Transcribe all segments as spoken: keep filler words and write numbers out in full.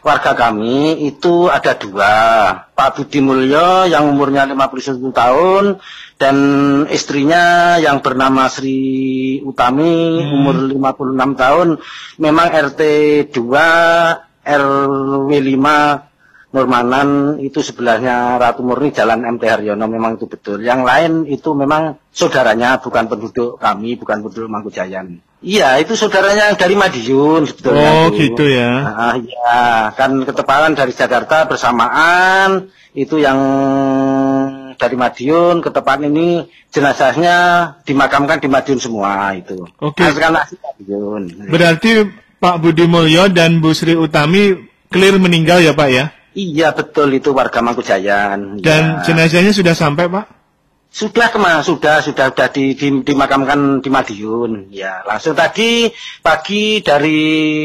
warga kami itu ada dua, Pak Budi Mulyo yang umurnya lima puluh satu tahun dan istrinya yang bernama Sri Utami hmm. umur lima puluh enam tahun. Memang R T dua R W lima Nurmanan itu sebelahnya Ratu Murni Jalan M T Haryono, memang itu betul. Yang lain itu memang saudaranya, bukan penduduk kami, bukan penduduk Mangkujayan. Iya, itu saudaranya dari Madiun sebetulnya. Oh, itu. gitu ya. Nah, iya, kan ketepatan dari Jakarta bersamaan, itu yang dari Madiun, ketepatan ini jenazahnya dimakamkan di Madiun semua itu. Oke. Okay. Madiun. Berarti Pak Budi Mulyo dan Bu Sri Utami clear meninggal ya Pak ya? Iya, betul, itu warga Mangkujayan. Dan ya. Jenazahnya sudah sampai Pak? Sudah kemana? Sudah, sudah, sudah di, di, dimakamkan di Madiun. Ya, langsung tadi pagi dari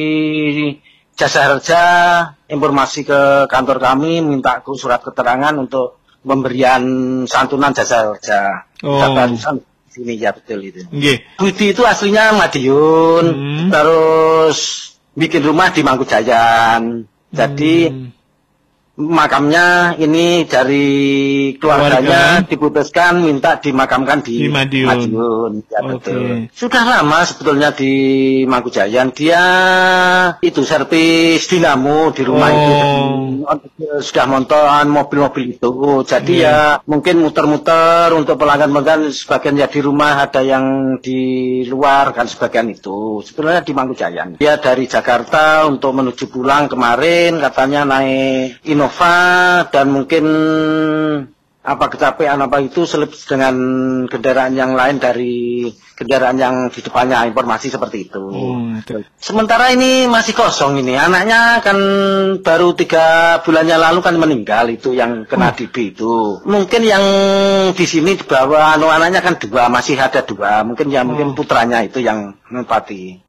Jasa Harja informasi ke kantor kami, minta surat keterangan untuk pemberian santunan Jasa Harja. Oh. Barusan di sini ya betul itu. Yeah. Budi itu aslinya Madiun, hmm. terus bikin rumah di Mangkujayan. Jadi hmm. makamnya ini dari keluarganya keluarga diputuskan minta dimakamkan di, di Madiun. Madiun. Ya, okay. Betul. Sudah lama sebetulnya di Mangkujayan. Dia itu servis dinamo di rumah oh. itu. Sudah montoran mobil-mobil itu. Jadi yeah. ya mungkin muter-muter untuk pelanggan-pelanggan, sebagian ya di rumah, ada yang di luar kan sebagian itu. Sebenarnya di Mangkujayan. Dia dari Jakarta untuk menuju pulang kemarin katanya naik Innova dan mungkin apa kecapean apa itu selip dengan kendaraan yang lain dari kendaraan yang di depannya, informasi seperti itu. Hmm, Sementara ini masih kosong ini, anaknya kan baru tiga bulannya lalu kan meninggal itu yang kena hmm. D B itu. Mungkin yang di sini di bawah anu anaknya kan dua, masih ada dua, mungkin ya hmm. mungkin putranya itu yang mempati.